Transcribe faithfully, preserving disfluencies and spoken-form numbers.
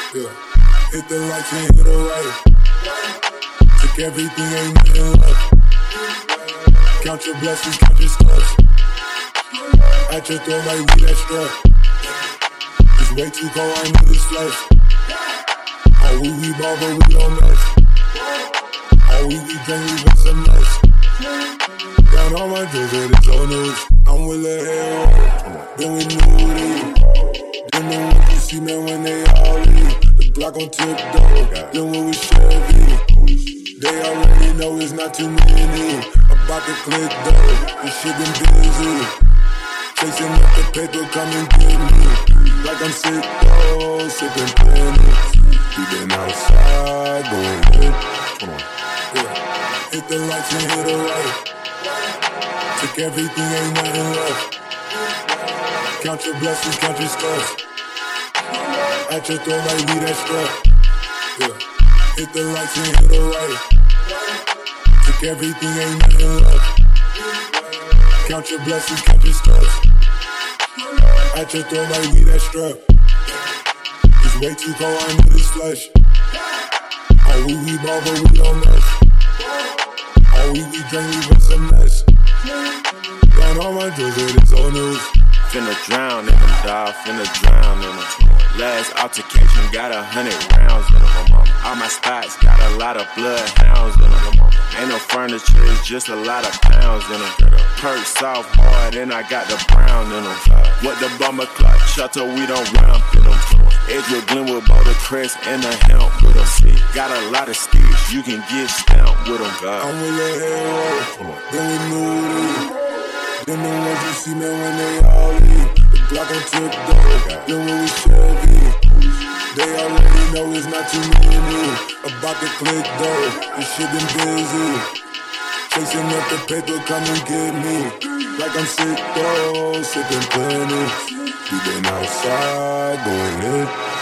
Yeah. Hit the lights and hit the right. Took everything, ain't nothing left. Count your blessings, count your stuff. At your throat like we that strap. It's way too cold, I need this flesh. All we revolve, but we don't mess. All we we drink, we want some mess. Down all my drugs, yeah, it's old news. I'm with the hell, then we knew it. Then the ones you see, man, when they all leave. The Glock on tiptoe, then when we Chevy. They already know it's not too many. About to click though, this shit been busy. Chasing up the paper, come and get me. Like I'm sick though, sipping plenty. We been outside, going in. Come on. Yeah. Hit the lights and hit the right. Took everything, ain't nothing left. Count your blessings, count your stuff. At your throat like we that strap. Yeah. Hit the lights and hit the right. Took everything, ain't nothing left. Count your blessings, count your stuff. At your throat like we that strap. It's way too cold, I need this flesh. All we revolve, but we don't mess. All we we drink, we want some mess. Down all my drugs, yeah, it's old news. Finna drown in them, dawg, finna drown in them. Last altercation got a hundred rounds in them. All my spots got a lot of bloodhounds in them. Ain't no furniture, it's just a lot of pounds in them. Perk soft hard, and I got the brown in them. What the bomber clock, shutter, we don't ramp in them. Edgewood, Glenwood, Boulder Crest, and the hemp with them. Got a lot of sticks, you can get stamped with them. I'm with the hell, then we knew it. Then the ones you see, man, when they all leave. The Glock on tiptoe, then when we Chevy. They already know it's not too many. About to click though, this shit been busy. Chasing up the paper, come and get me. Like I'm sick though, sipping plenty. We been outside, going in.